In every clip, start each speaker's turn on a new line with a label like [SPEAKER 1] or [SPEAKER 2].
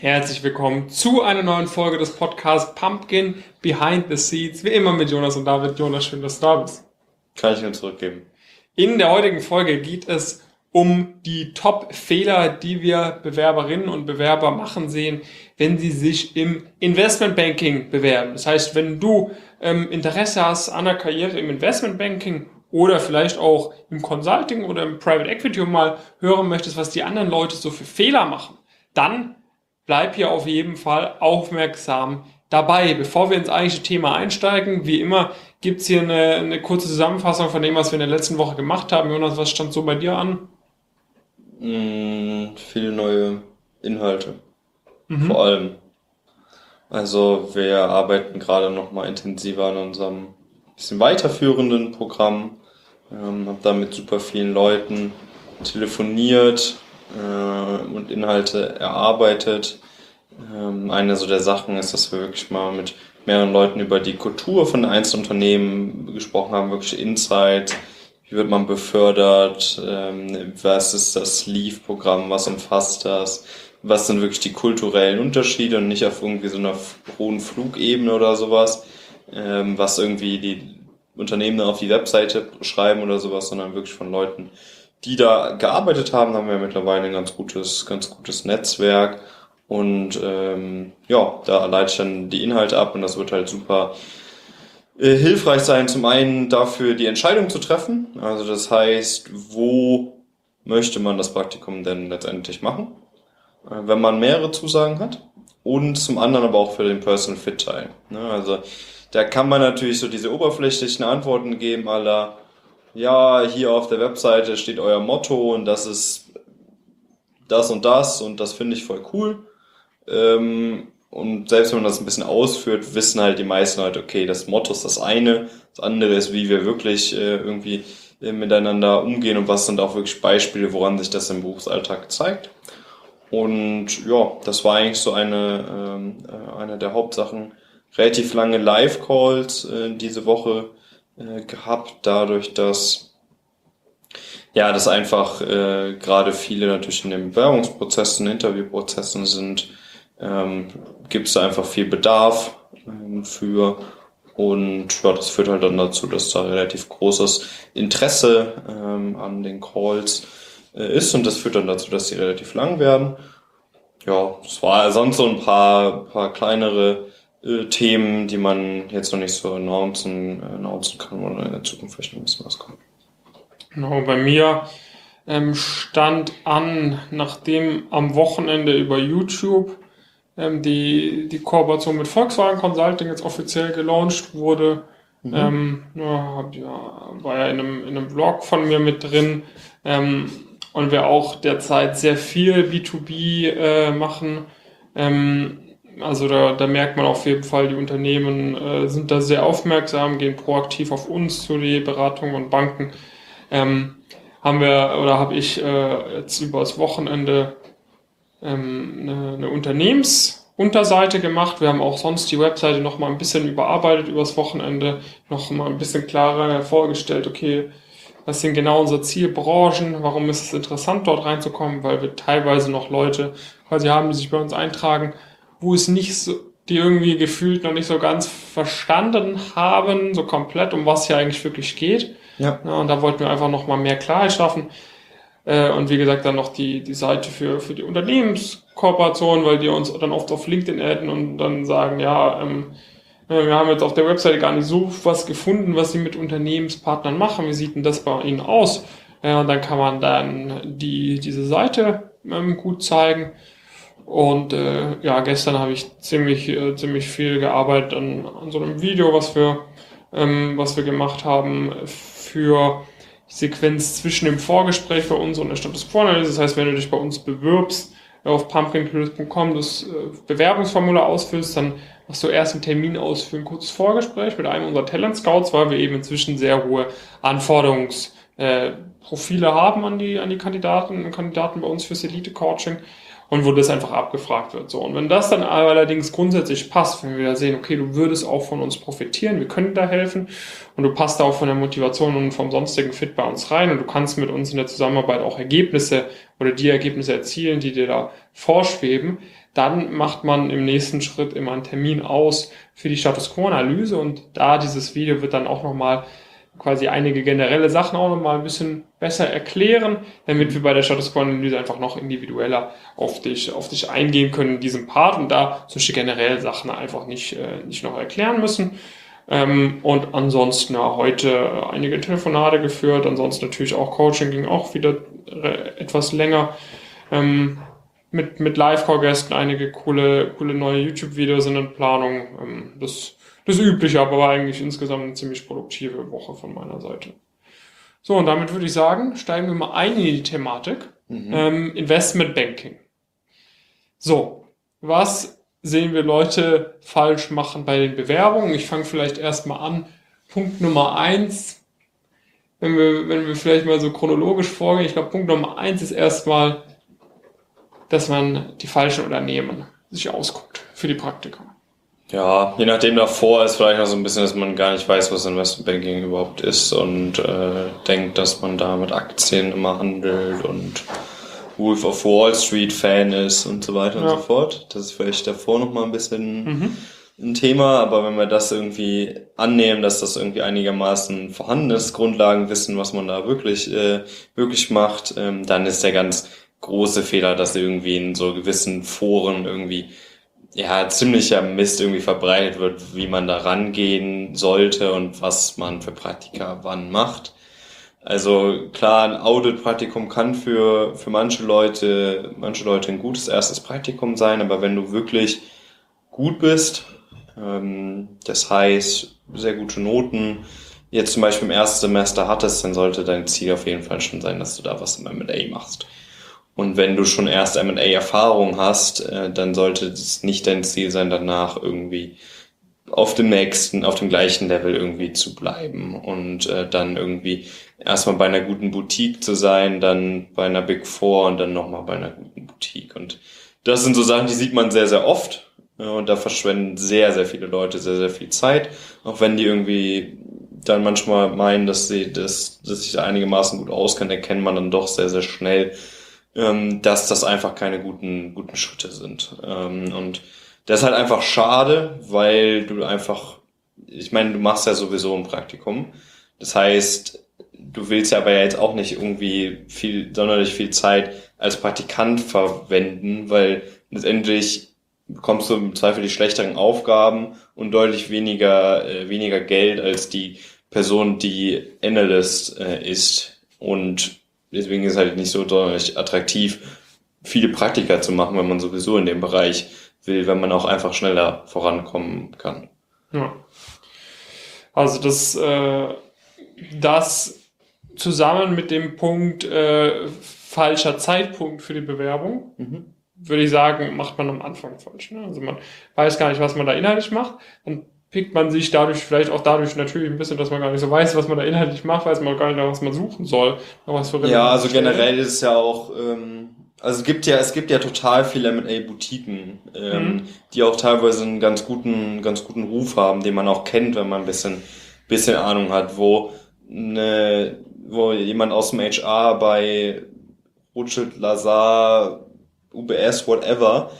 [SPEAKER 1] Herzlich willkommen zu einer neuen Folge des Podcasts Pumpkin Behind the Seeds. Wie immer mit Jonas und David. Jonas, schön, dass du da bist.
[SPEAKER 2] Kann ich nur zurückgeben.
[SPEAKER 1] In der heutigen Folge geht es um die Top-Fehler, die wir Bewerberinnen und Bewerber machen sehen, wenn sie sich im Investmentbanking bewerben. Das heißt, wenn du Interesse hast an einer Karriere im Investmentbanking oder vielleicht auch im Consulting oder im Private Equity und mal hören möchtest, was die anderen Leute so für Fehler machen, dann bleib hier auf jeden Fall aufmerksam dabei. Bevor wir ins eigentliche Thema einsteigen, wie immer gibt's hier eine kurze Zusammenfassung von dem, was wir in der letzten Woche gemacht haben. Jonas, was stand so bei dir an?
[SPEAKER 2] Viele neue Inhalte. Vor allem. Also wir arbeiten gerade noch mal intensiver an unserem bisschen weiterführenden Programm. Habe da mit super vielen Leuten telefoniert und Inhalte erarbeitet. Eine so der Sachen ist, dass wir wirklich mal mit mehreren Leuten über die Kultur von einzelnen Unternehmen gesprochen haben, wirklich Insights. Wie wird man befördert? Was ist das Leave-Programm? Was umfasst das? Was sind wirklich die kulturellen Unterschiede und nicht auf irgendwie so einer hohen Flugebene oder sowas, was irgendwie die Unternehmen dann auf die Webseite schreiben oder sowas, sondern wirklich von Leuten, die da gearbeitet haben, haben wir mittlerweile ein ganz gutes Netzwerk. Und da leite ich dann die Inhalte ab und das wird halt super hilfreich sein, zum einen dafür die Entscheidung zu treffen. Also das heißt, wo möchte man das Praktikum denn letztendlich machen, wenn man mehrere Zusagen hat. Und zum anderen aber auch für den Personal Fit Teil. Also da kann man natürlich so diese oberflächlichen Antworten geben, à la, ja, hier auf der Webseite steht euer Motto und das ist das und das finde ich voll cool. Und selbst wenn man das ein bisschen ausführt, wissen halt die meisten Leute, okay, das Motto ist das eine, das andere ist, wie wir wirklich irgendwie miteinander umgehen und was sind auch wirklich Beispiele, woran sich das im Berufsalltag zeigt. Und ja, das war eigentlich so eine der Hauptsachen. Relativ lange Live-Calls diese Woche gehabt, dadurch, dass einfach gerade viele natürlich in den Bewerbungsprozessen, Interviewprozessen sind, gibt es da einfach viel Bedarf für und ja, das führt halt dann dazu, dass da relativ großes Interesse an den Calls ist und das führt dann dazu, dass sie relativ lang werden. Ja, es war sonst so ein paar kleinere Themen, die man jetzt noch nicht so announcen kann oder in der Zukunft vielleicht noch ein bisschen was kommt.
[SPEAKER 1] Genau, bei mir stand an, nachdem am Wochenende über YouTube die Kooperation mit Volkswagen Consulting jetzt offiziell gelauncht wurde. War ja in einem Vlog von mir mit drin und wir auch derzeit sehr viel B2B machen. Also da merkt man auf jeden Fall, die Unternehmen sind da sehr aufmerksam, gehen proaktiv auf uns zu die Beratung und Banken. Habe ich jetzt übers Wochenende eine Unternehmensunterseite gemacht. Wir haben auch sonst die Webseite noch mal ein bisschen überarbeitet übers Wochenende, noch mal ein bisschen klarer hervorgestellt, okay, was sind genau unsere Zielbranchen, warum ist es interessant, dort reinzukommen, weil wir teilweise noch Leute quasi haben, die sich bei uns eintragen, wo es nicht so, die irgendwie gefühlt noch nicht so ganz verstanden haben, so komplett, um was hier eigentlich wirklich geht. Ja, und da wollten wir einfach noch mal mehr Klarheit schaffen. Und wie gesagt, dann noch die Seite für die Unternehmenskooperation, weil die uns dann oft auf LinkedIn adden und dann sagen, wir haben jetzt auf der Webseite gar nicht so was gefunden, was sie mit Unternehmenspartnern machen. Wie sieht denn das bei Ihnen aus? Und dann kann man dann diese Seite gut zeigen. Und gestern habe ich ziemlich viel gearbeitet an so einem Video, was wir gemacht haben für die Sequenz zwischen dem Vorgespräch bei uns und der Status Quo-Analyse. Das heißt, wenn du dich bei uns bewirbst, auf pumpkincurious.com das Bewerbungsformular ausfüllst, dann machst du erst einen Termin aus für ein kurzes Vorgespräch mit einem unserer Talent Scouts, weil wir eben inzwischen sehr hohe Anforderungsprofile haben an die Kandidaten und Kandidaten bei uns fürs Elite-Coaching. Und wo das einfach abgefragt wird. So. Und wenn das dann allerdings grundsätzlich passt, wenn wir da sehen, okay, du würdest auch von uns profitieren, wir können da helfen und du passt da auch von der Motivation und vom sonstigen Fit bei uns rein und du kannst mit uns in der Zusammenarbeit auch Ergebnisse oder die Ergebnisse erzielen, die dir da vorschweben, dann macht man im nächsten Schritt immer einen Termin aus für die Status Quo-Analyse und da dieses Video wird dann auch nochmal quasi einige generelle Sachen auch nochmal ein bisschen besser erklären, damit wir bei der Status Quo-Analyse einfach noch individueller auf dich eingehen können in diesem Part und da solche generellen Sachen einfach nicht noch erklären müssen. Und ansonsten heute einige Telefonate geführt, ansonsten natürlich auch Coaching ging auch wieder etwas länger. Mit Live-Call-Gästen einige coole neue YouTube-Videos in Planung. Das Übliche, aber war eigentlich insgesamt eine ziemlich produktive Woche von meiner Seite. So, und damit würde ich sagen, steigen wir mal ein in die Thematik. Investment Banking. So, was sehen wir Leute falsch machen bei den Bewerbungen? Ich fange vielleicht erstmal an. Punkt Nummer 1, wenn wir vielleicht mal so chronologisch vorgehen, ich glaube, Punkt Nummer 1 ist erstmal, dass man die falschen Unternehmen sich ausguckt für die Praktika.
[SPEAKER 2] Ja, je nachdem davor ist vielleicht noch so ein bisschen, dass man gar nicht weiß, was Investmentbanking überhaupt ist und denkt, dass man da mit Aktien immer handelt und Wolf of Wall Street Fan ist und so weiter und so fort. Das ist vielleicht davor noch mal ein bisschen ein Thema, aber wenn wir das irgendwie annehmen, dass das irgendwie einigermaßen vorhandenes Grundlagenwissen, was man da wirklich macht, dann ist der ganz große Fehler, dass irgendwie in so gewissen Foren irgendwie ziemlicher Mist irgendwie verbreitet wird, wie man da rangehen sollte und was man für Praktika wann macht. Also klar, ein Audit-Praktikum kann für manche Leute ein gutes erstes Praktikum sein, aber wenn du wirklich gut bist, das heißt sehr gute Noten, jetzt zum Beispiel im ersten Semester hattest, dann sollte dein Ziel auf jeden Fall schon sein, dass du da was im M&A machst. Und wenn du schon erst M&A-Erfahrung hast, dann sollte es nicht dein Ziel sein, danach irgendwie auf dem gleichen Level irgendwie zu bleiben und dann irgendwie erstmal bei einer guten Boutique zu sein, dann bei einer Big Four und dann nochmal bei einer guten Boutique. Und das sind so Sachen, die sieht man sehr, sehr oft und da verschwenden sehr, sehr viele Leute sehr, sehr viel Zeit, auch wenn die irgendwie dann manchmal meinen, dass sich da einigermaßen gut auskennen, erkennt man dann doch sehr, sehr schnell, dass das einfach keine guten Schritte sind. Und das ist halt einfach schade, weil du machst ja sowieso ein Praktikum. Das heißt, du willst ja aber jetzt auch nicht irgendwie sonderlich viel Zeit als Praktikant verwenden, weil letztendlich bekommst du im Zweifel die schlechteren Aufgaben und deutlich weniger Geld als die Person, die Analyst ist. Und deswegen ist es halt nicht so sonderlich attraktiv, viele Praktika zu machen, wenn man sowieso in dem Bereich will, wenn man auch einfach schneller vorankommen kann.
[SPEAKER 1] Ja. Also das zusammen mit dem Punkt falscher Zeitpunkt für die Bewerbung, würde ich sagen, macht man am Anfang falsch. Ne? Also man weiß gar nicht, was man da inhaltlich macht. Dann pickt man sich vielleicht auch dadurch natürlich ein bisschen, dass man gar nicht so weiß, was man da inhaltlich macht, weiß man gar nicht, was man suchen soll.
[SPEAKER 2] Also generell ist es ja auch, es gibt ja total viele M&A-Boutiquen, die auch teilweise einen ganz guten Ruf haben, den man auch kennt, wenn man ein bisschen Ahnung hat, wo jemand aus dem HR bei Rothschild, Lazar, UBS, whatever,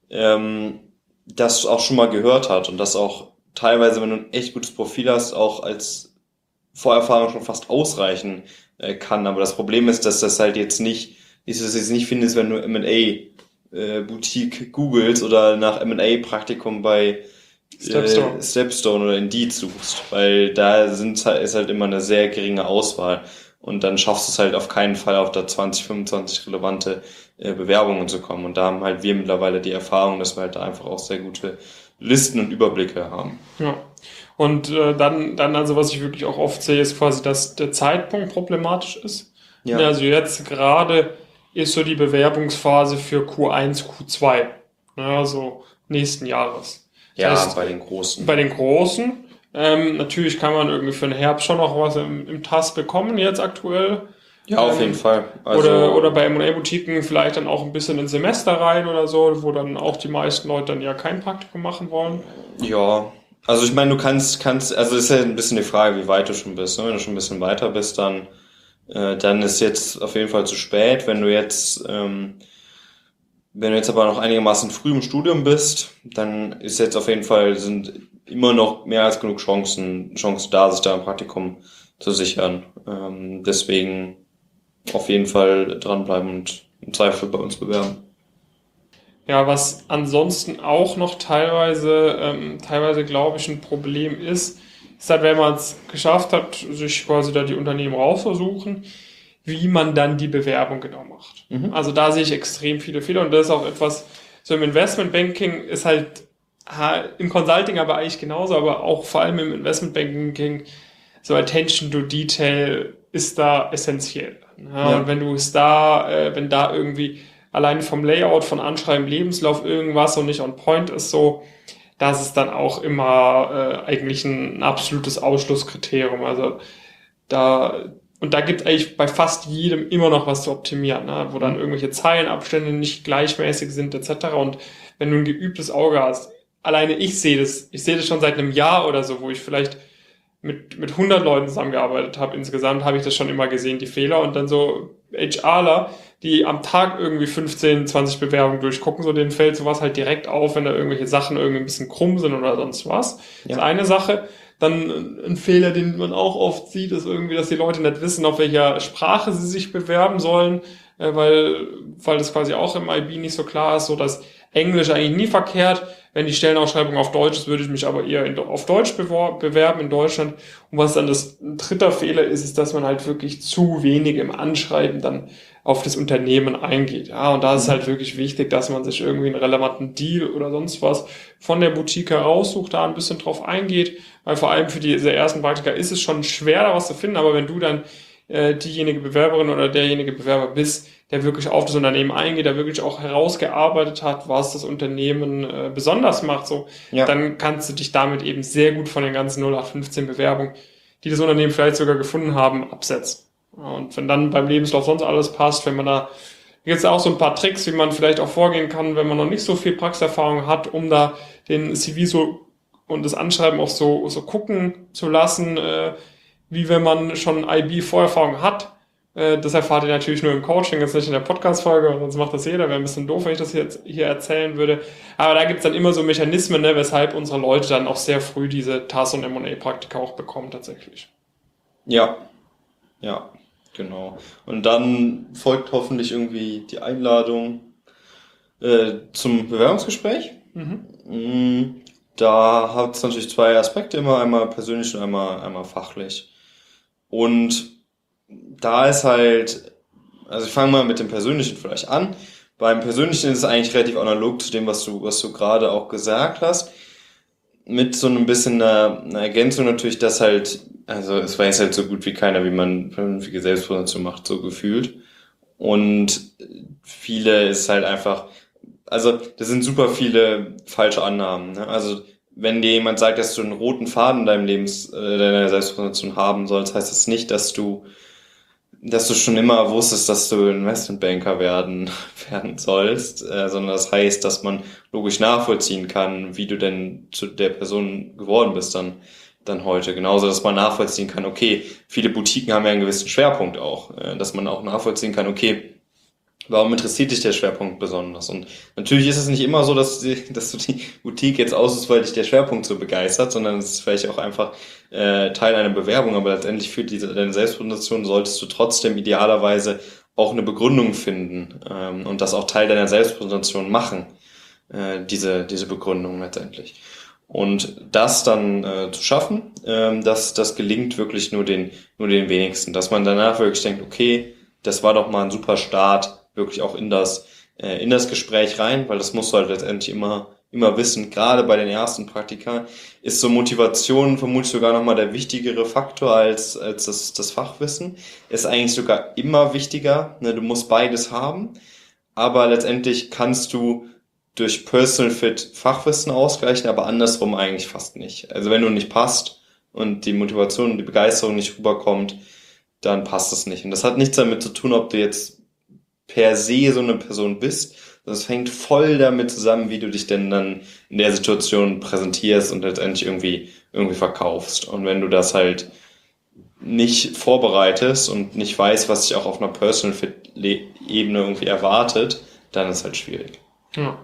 [SPEAKER 2] das auch schon mal gehört hat und das auch teilweise, wenn du ein echt gutes Profil hast, auch als Vorerfahrung schon fast ausreichen kann. Aber das Problem ist, dass das halt jetzt nicht findest, wenn du M&A Boutique googelst oder nach M&A-Praktikum bei Stepstone oder Indeed suchst, weil da ist halt immer eine sehr geringe Auswahl und dann schaffst du es halt auf keinen Fall auf da 20, 25 relevante Bewerbungen zu kommen und da haben halt wir mittlerweile die Erfahrung, dass wir halt da einfach auch sehr gute Listen und Überblicke haben.
[SPEAKER 1] Ja. Und dann also, was ich wirklich auch oft sehe, ist quasi, dass der Zeitpunkt problematisch ist. Ja. Also jetzt gerade ist so die Bewerbungsphase für Q1, Q2, also nächsten Jahres.
[SPEAKER 2] Das heißt, bei den Großen.
[SPEAKER 1] Bei den Großen. Natürlich kann man irgendwie für den Herbst schon noch was im TAS bekommen, jetzt aktuell.
[SPEAKER 2] Ja, auf jeden Fall.
[SPEAKER 1] Also, oder bei M&A-Boutiquen vielleicht dann auch ein bisschen ins Semester rein oder so, wo dann auch die meisten Leute dann ja kein Praktikum machen wollen.
[SPEAKER 2] Ja, also ich meine, du kannst, also ist ja ein bisschen die Frage, wie weit du schon bist. Ne? Wenn du schon ein bisschen weiter bist, dann ist jetzt auf jeden Fall zu spät. Wenn du jetzt Wenn du jetzt aber noch einigermaßen früh im Studium bist, dann ist jetzt auf jeden Fall, sind immer noch mehr als genug Chancen da, sich da ein Praktikum zu sichern. Deswegen auf jeden Fall dranbleiben und im Zweifel bei uns bewerben.
[SPEAKER 1] Ja, was ansonsten auch noch teilweise glaube ich, ein Problem ist halt, wenn man es geschafft hat, sich quasi da die Unternehmen rauszusuchen, wie man dann die Bewerbung genau macht. Also da sehe ich extrem viele Fehler und das ist auch etwas, so im Investmentbanking ist halt im Consulting aber eigentlich genauso, aber auch vor allem im Investmentbanking so Attention to Detail ist da essentiell. Ja. Und wenn du es wenn da irgendwie allein vom Layout, von Anschreiben, Lebenslauf irgendwas und nicht on point ist so, das ist dann auch immer eigentlich ein absolutes Ausschlusskriterium. Also da gibt es eigentlich bei fast jedem immer noch was zu optimieren, ne? Wo dann irgendwelche Zeilenabstände nicht gleichmäßig sind etc. Und wenn du ein geübtes Auge hast, alleine ich sehe das schon seit einem Jahr oder so, wo ich vielleicht mit 100 Leuten zusammengearbeitet habe. Insgesamt habe ich das schon immer gesehen, die Fehler. Und dann so HRler, die am Tag irgendwie 15, 20 Bewerbungen durchgucken, so denen fällt sowas halt direkt auf, wenn da irgendwelche Sachen irgendwie ein bisschen krumm sind oder sonst was. Ja. Das ist eine Sache. Dann ein Fehler, den man auch oft sieht, ist irgendwie, dass die Leute nicht wissen, auf welcher Sprache sie sich bewerben sollen, weil das quasi auch im IB nicht so klar ist, so dass Englisch eigentlich nie verkehrt. Wenn die Stellenausschreibung auf Deutsch ist, würde ich mich aber eher auf Deutsch bewerben in Deutschland. Und was dann das dritte Fehler ist, dass man halt wirklich zu wenig im Anschreiben dann auf das Unternehmen eingeht. Ja, und da ist halt wirklich wichtig, dass man sich irgendwie einen relevanten Deal oder sonst was von der Boutique heraussucht, da ein bisschen drauf eingeht, weil vor allem für diese ersten Praktika ist es schon schwer, da was zu finden, aber wenn du dann diejenige Bewerberin oder derjenige Bewerber bist, der wirklich auf das Unternehmen eingeht, der wirklich auch herausgearbeitet hat, was das Unternehmen besonders macht, so, ja, dann kannst du dich damit eben sehr gut von den ganzen 0815 Bewerbungen, die das Unternehmen vielleicht sogar gefunden haben, absetzen. Und wenn dann beim Lebenslauf sonst alles passt, wenn man da jetzt auch so ein paar Tricks, wie man vielleicht auch vorgehen kann, wenn man noch nicht so viel Praxiserfahrung hat, um da den CV so und das Anschreiben auch so gucken zu lassen, wie wenn man schon IB-Vorerfahrung hat. Das erfahrt ihr natürlich nur im Coaching, jetzt nicht in der Podcast-Folge, sonst macht das jeder. Wäre ein bisschen doof, wenn ich das jetzt hier erzählen würde. Aber da gibt's dann immer so Mechanismen, ne, weshalb unsere Leute dann auch sehr früh diese TAS- und M&A-Praktika auch bekommen tatsächlich.
[SPEAKER 2] Ja, genau. Und dann folgt hoffentlich irgendwie die Einladung zum Bewerbungsgespräch. Da hat es natürlich zwei Aspekte, immer einmal persönlich und einmal fachlich. Und da ist halt, also ich fange mal mit dem Persönlichen vielleicht an. Beim Persönlichen ist es eigentlich relativ analog zu dem, was du gerade auch gesagt hast. Mit so ein bisschen einer Ergänzung natürlich, dass halt, also es weiß halt so gut wie keiner, wie man vernünftige Selbstpräsentation macht, so gefühlt. Und viele ist halt einfach, also das sind super viele falsche Annahmen, ne? Also wenn dir jemand sagt, dass du einen roten Faden in deinem deiner Selbstpräsentation haben sollst, heißt das nicht, dass du schon immer wusstest, dass du Investmentbanker werden sollst, sondern das heißt, dass man logisch nachvollziehen kann, wie du denn zu der Person geworden bist dann heute. Genauso, dass man nachvollziehen kann, okay, viele Boutiquen haben ja einen gewissen Schwerpunkt auch, dass man auch nachvollziehen kann, okay, warum interessiert dich der Schwerpunkt besonders? Und natürlich ist es nicht immer so, dass du die Boutique jetzt aussuchst, weil dich der Schwerpunkt so begeistert, sondern es ist vielleicht auch einfach Teil einer Bewerbung, aber letztendlich für deine Selbstpräsentation solltest du trotzdem idealerweise auch eine Begründung finden und das auch Teil deiner Selbstpräsentation machen, diese Begründung letztendlich. Und das dann zu schaffen, das gelingt wirklich nur den wenigsten, dass man danach wirklich denkt, okay, das war doch mal ein super Start, wirklich auch in das Gespräch rein, weil das musst du halt letztendlich immer wissen. Gerade bei den ersten Praktika ist so Motivation vermutlich sogar nochmal der wichtigere Faktor als das Fachwissen. Ist eigentlich sogar immer wichtiger, ne? Du musst beides haben, aber letztendlich kannst du durch Personal Fit Fachwissen ausgleichen, aber andersrum eigentlich fast nicht. Also wenn du nicht passt und die Motivation und die Begeisterung nicht rüberkommt, dann passt es nicht. Und das hat nichts damit zu tun, ob du jetzt per se so eine Person bist. Das hängt voll damit zusammen, wie du dich denn dann in der Situation präsentierst und letztendlich irgendwie verkaufst. Und wenn du das halt nicht vorbereitest und nicht weißt, was dich auch auf einer Personal Fit Ebene irgendwie erwartet, dann ist halt schwierig.
[SPEAKER 1] Ja.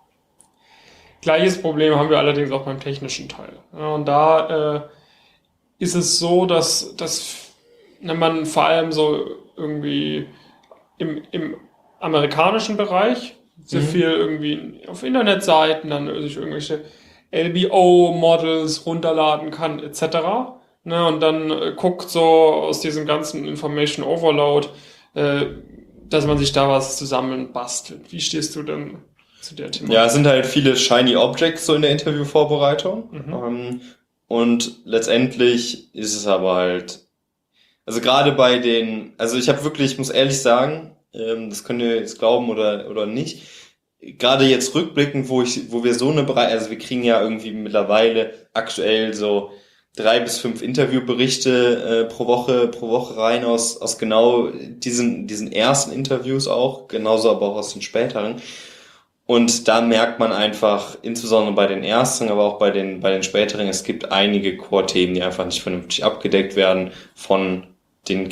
[SPEAKER 1] Gleiches Problem haben wir allerdings auch beim technischen Teil. Ja, und da ist es so, dass wenn man vor allem so irgendwie im amerikanischen Bereich sehr viel irgendwie auf Internetseiten dann sich irgendwelche LBO-Models runterladen kann, etc. Ne, und dann guckt so aus diesem ganzen Information Overload, dass man sich da was zusammenbastelt. Wie stehst du denn zu der Thematik?
[SPEAKER 2] Ja, es sind halt viele Shiny Objects so in der Interviewvorbereitung. Und letztendlich ist es aber halt, also gerade bei den, also ich habe wirklich, ich muss ehrlich sagen, das könnt ihr jetzt glauben oder nicht, gerade jetzt rückblickend, wo wir so eine Bereich, also wir kriegen ja irgendwie mittlerweile aktuell so 3 bis 5 Interviewberichte pro Woche rein aus genau diesen ersten Interviews auch, genauso aber auch aus den späteren. Und da merkt man einfach, insbesondere bei den ersten, aber auch bei den späteren, es gibt einige Core-Themen, die einfach nicht vernünftig abgedeckt werden von den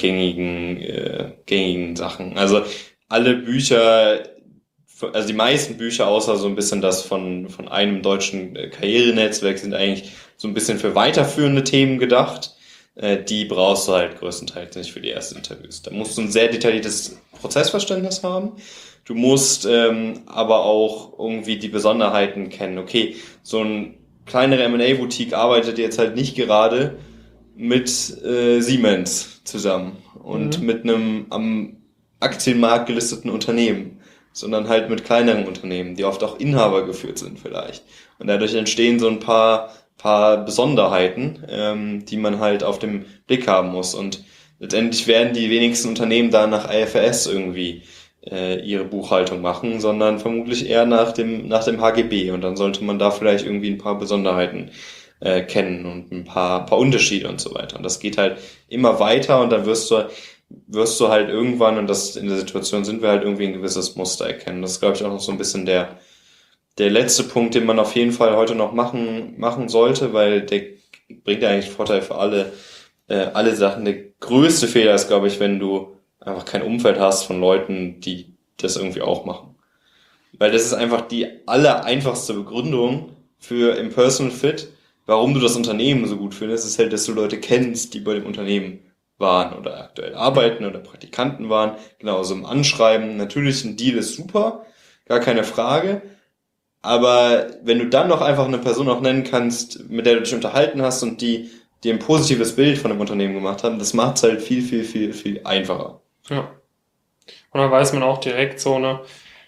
[SPEAKER 2] gängigen Sachen. Also alle Bücher, also die meisten Bücher, außer so ein bisschen das von einem deutschen Karrierenetzwerk, sind eigentlich so ein bisschen für weiterführende Themen gedacht. Die brauchst du halt größtenteils nicht für die ersten Interviews. Da musst du ein sehr detailliertes Prozessverständnis haben. Du musst aber auch irgendwie die Besonderheiten kennen. Okay, so ein kleinere M&A-Boutique arbeitet jetzt halt nicht gerade mit Siemens zusammen und mit einem am Aktienmarkt gelisteten Unternehmen, sondern halt mit kleineren Unternehmen, die oft auch Inhaber geführt sind vielleicht. Und dadurch entstehen so ein paar Besonderheiten, die man halt auf dem Blick haben muss. Und letztendlich werden die wenigsten Unternehmen da nach IFRS irgendwie ihre Buchhaltung machen, sondern vermutlich eher nach dem HGB. Und dann sollte man da vielleicht irgendwie ein paar Besonderheiten kennen und ein paar Unterschiede und so weiter. Und das geht halt immer weiter und dann wirst du halt irgendwann, und das in der Situation sind wir halt irgendwie ein gewisses Muster erkennen. Das ist, glaube ich, auch noch so ein bisschen der letzte Punkt, den man auf jeden Fall heute noch machen sollte, weil der bringt ja eigentlich Vorteil für alle Sachen. Der größte Fehler ist, glaube ich, wenn du einfach kein Umfeld hast von Leuten, die das irgendwie auch machen. Weil das ist einfach die allereinfachste Begründung für im Personal Fit, warum du das Unternehmen so gut findest, ist halt, dass du Leute kennst, die bei dem Unternehmen waren oder aktuell arbeiten oder Praktikanten waren. Genauso im Anschreiben. Natürlich, ein Deal ist super, gar keine Frage. Aber wenn du dann noch einfach eine Person auch nennen kannst, mit der du dich unterhalten hast und die dir ein positives Bild von dem Unternehmen gemacht haben, das macht es halt viel, viel, viel, viel einfacher.
[SPEAKER 1] Ja. Und dann weiß man auch direkt so, ne,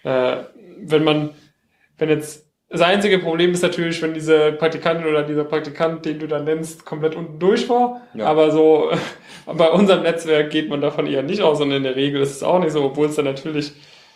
[SPEAKER 1] wenn jetzt, das einzige Problem ist natürlich, wenn diese Praktikantin oder dieser Praktikant, den du dann nennst, komplett unten durch war. Ja. Aber so, bei unserem Netzwerk geht man davon eher nicht aus, und in der Regel ist es auch nicht so, obwohl es dann natürlich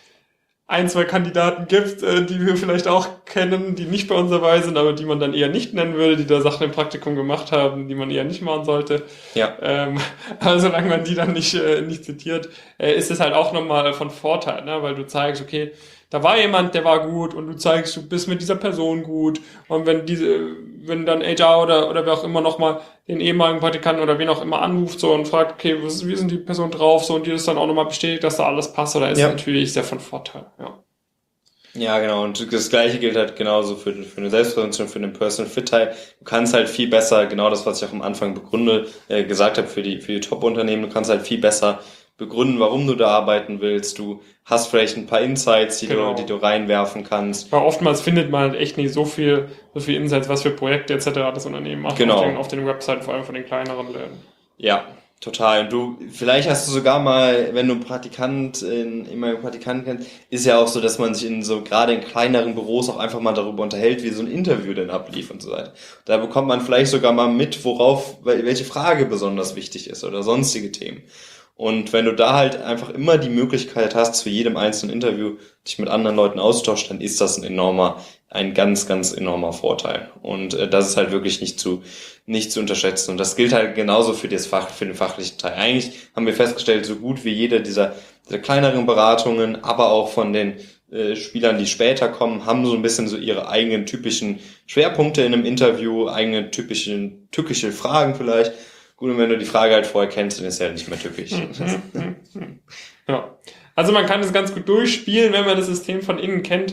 [SPEAKER 1] 1, 2 Kandidaten gibt, die wir vielleicht auch kennen, die nicht bei uns dabei sind, aber die man dann eher nicht nennen würde, die da Sachen im Praktikum gemacht haben, die man eher nicht machen sollte.
[SPEAKER 2] Ja.
[SPEAKER 1] Aber solange man die dann nicht zitiert, ist es halt auch nochmal von Vorteil, ne? Weil du zeigst, okay, da war jemand, der war gut, und du zeigst, du bist mit dieser Person gut, und wenn dann HR oder wer auch immer nochmal den ehemaligen Praktikanten oder wen auch immer anruft so und fragt, okay, wie sind die Person drauf, so, und die ist dann auch nochmal bestätigt, dass da alles passt, oder ist natürlich sehr von Vorteil, ja.
[SPEAKER 2] Ja, genau, und das Gleiche gilt halt genauso für eine Selbstpräsentation, für den Personal Fit Teil. Du kannst halt viel besser, genau das, was ich auch am Anfang gesagt habe, für die Top-Unternehmen, du kannst halt viel besser begründen, warum du da arbeiten willst. Du hast vielleicht ein paar Insights, die du reinwerfen kannst.
[SPEAKER 1] Weil oftmals findet man halt echt nicht so viel Insights, was für Projekte etc. das Unternehmen macht.
[SPEAKER 2] Genau.
[SPEAKER 1] Auf den Webseiten, vor allem von den kleineren Läden.
[SPEAKER 2] Ja, total. Und vielleicht hast du sogar mal, wenn du Praktikant kennst, ist ja auch so, dass man sich gerade in kleineren Büros auch einfach mal darüber unterhält, wie so ein Interview denn ablief und so weiter. Da bekommt man vielleicht sogar mal mit, welche Frage besonders wichtig ist oder sonstige Themen. Und wenn du da halt einfach immer die Möglichkeit hast, zu jedem einzelnen Interview dich mit anderen Leuten auszutauschen, dann ist das ein ganz, ganz enormer Vorteil. Und das ist halt wirklich nicht zu unterschätzen. Und das gilt halt genauso für den fachlichen Teil. Eigentlich haben wir festgestellt, so gut wie jede dieser kleineren Beratungen, aber auch von den Spielern, die später kommen, haben so ein bisschen so ihre eigenen typischen Schwerpunkte in einem Interview, eigene tückische Fragen vielleicht. Gut, und wenn du die Frage halt vorher kennst, dann ist ja nicht mehr tückisch.
[SPEAKER 1] Ja. Also man kann es ganz gut durchspielen, wenn man das System von innen kennt.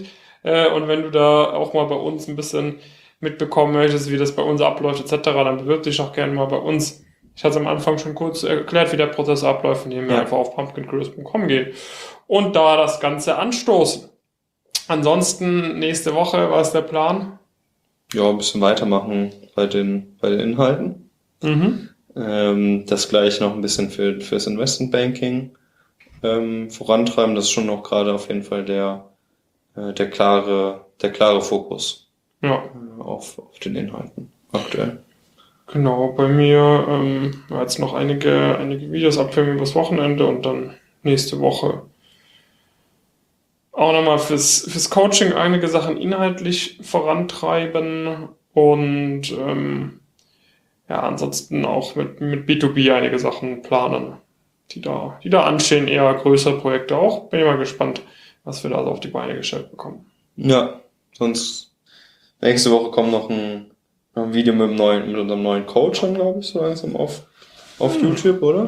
[SPEAKER 1] Und wenn du da auch mal bei uns ein bisschen mitbekommen möchtest, wie das bei uns abläuft etc., dann bewirb dich auch gerne mal bei uns. Ich hatte es am Anfang schon kurz erklärt, wie der Prozess abläuft, indem wir einfach auf pumpkincurious.com gehen und da das Ganze anstoßen. Ansonsten nächste Woche, was ist der Plan?
[SPEAKER 2] Ja, ein bisschen weitermachen bei den Inhalten. Das gleich noch ein bisschen fürs Investmentbanking vorantreiben. Das ist schon noch gerade auf jeden Fall der klare Fokus auf den Inhalten aktuell.
[SPEAKER 1] Genau, bei mir jetzt noch einige Videos abfilmen übers Wochenende und dann nächste Woche auch nochmal fürs Coaching einige Sachen inhaltlich vorantreiben und ansonsten auch mit B2B einige Sachen planen, die da anstehen, eher größere Projekte auch. Bin ich mal gespannt, was wir da so auf die Beine gestellt bekommen.
[SPEAKER 2] Ja, sonst nächste Woche kommt noch ein Video mit unserem neuen Coach dann, glaube ich, so langsam auf YouTube, oder?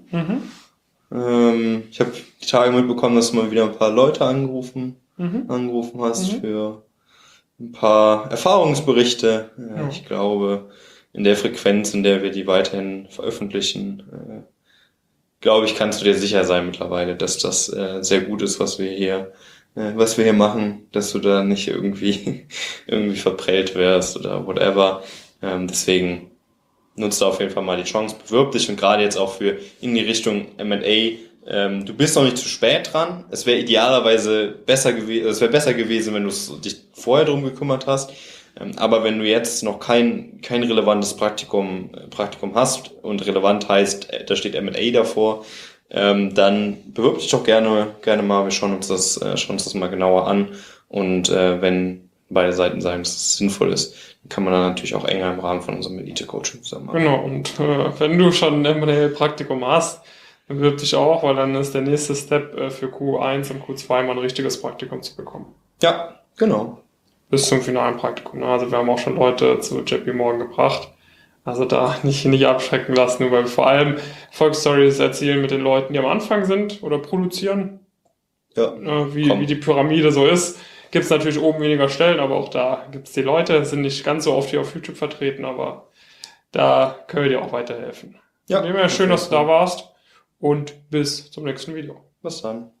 [SPEAKER 2] Ich habe die Tage mitbekommen, dass du mal wieder ein paar Leute angerufen hast für ein paar Erfahrungsberichte. Ich glaube, in der Frequenz, in der wir die weiterhin veröffentlichen, glaube ich, kannst du dir sicher sein mittlerweile, dass das sehr gut ist, was wir hier machen, dass du da nicht irgendwie verprellt wirst oder whatever. Deswegen nutzt da auf jeden Fall mal die Chance, bewirb dich und gerade jetzt auch für in die Richtung M&A. Du bist noch nicht zu spät dran. Es wäre idealerweise besser gewesen, wenn du dich vorher drum gekümmert hast. Aber wenn du jetzt noch kein relevantes Praktikum hast und relevant heißt, da steht M&A davor, dann bewirb dich doch gerne mal. Wir schauen uns das mal genauer an. Und wenn beide Seiten sagen, dass es sinnvoll ist, dann kann man dann natürlich auch enger im Rahmen von unserem Elite-Coaching zusammenarbeiten.
[SPEAKER 1] Genau, und wenn du schon ein M&A-Praktikum hast, dann bewirb dich auch, weil dann ist der nächste Step für Q1 und Q2 mal ein richtiges Praktikum zu bekommen.
[SPEAKER 2] Ja, genau.
[SPEAKER 1] Bis zum finalen Praktikum. Also wir haben auch schon Leute zu JP Morgan gebracht. Also da nicht abschrecken lassen, weil wir vor allem Erfolgsstories erzählen mit den Leuten, die am Anfang sind oder produzieren.
[SPEAKER 2] Ja.
[SPEAKER 1] Wie die Pyramide so ist. Gibt es natürlich oben weniger Stellen, aber auch da gibt es die Leute, sind nicht ganz so oft hier auf YouTube vertreten, aber da können wir dir auch weiterhelfen. Ja. Schön, dass du da warst und bis zum nächsten Video.
[SPEAKER 2] Bis dann.